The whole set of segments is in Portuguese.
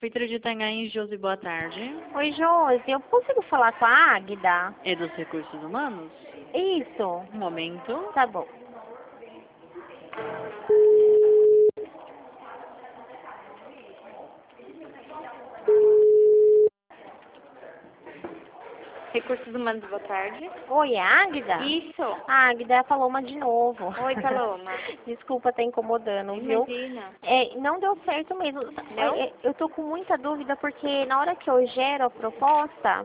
Prefeitura de Itanhaém, Josi, boa tarde. Oi, Josi, eu consigo falar com a Águida? É dos Recursos Humanos? Isso. Um momento. Tá bom. Recursos Humanos, boa tarde. Oi, é a Águida? Isso. A Águida é a Paloma de novo. Oi, Paloma. Desculpa tá incomodando, viu? Imagina. Não deu certo mesmo. Não? Eu tô com muita dúvida porque na hora que eu gero a proposta,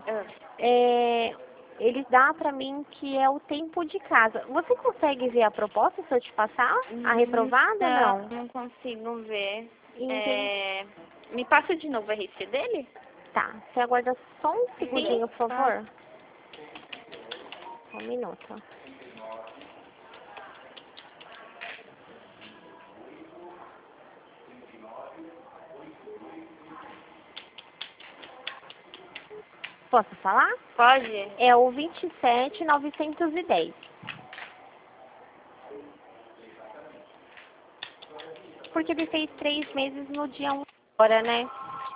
eles dão pra mim que é o tempo de casa. Você consegue ver a proposta se eu te passar? A reprovada? Não. Não consigo ver. Entendi. Me passa de novo a RC dele? Tá. Você aguarda só um segundinho, por Tá. favor? Só um minuto. Posso falar? Pode? É o 27910. Porque ele fez 3 meses no dia 1 agora, né?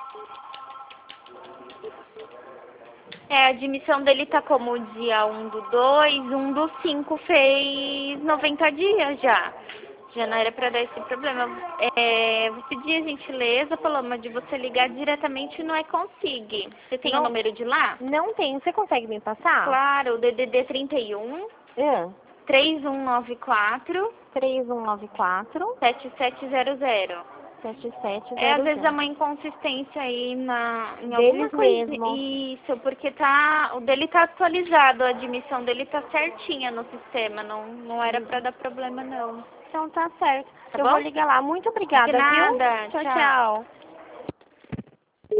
A admissão dele tá como dia 1/2, 1/5 fez 90 dias já. Já não era pra dar esse problema. Vou pedir a gentileza, Paloma, de você ligar diretamente no Econsig. Você tem o número de lá? Não tem. Você consegue me passar? Claro, o DDD 31 3194 3194 7700. 7700. Às vezes é uma inconsistência aí em alguma Deles coisa. mesmo. Isso, porque o dele tá atualizado, a admissão dele tá certinha no sistema, não era pra dar problema não. Então tá certo. Tá Eu bom? vou ligar lá. Muito obrigada, De nada, viu? Tchau, tchau. tchau.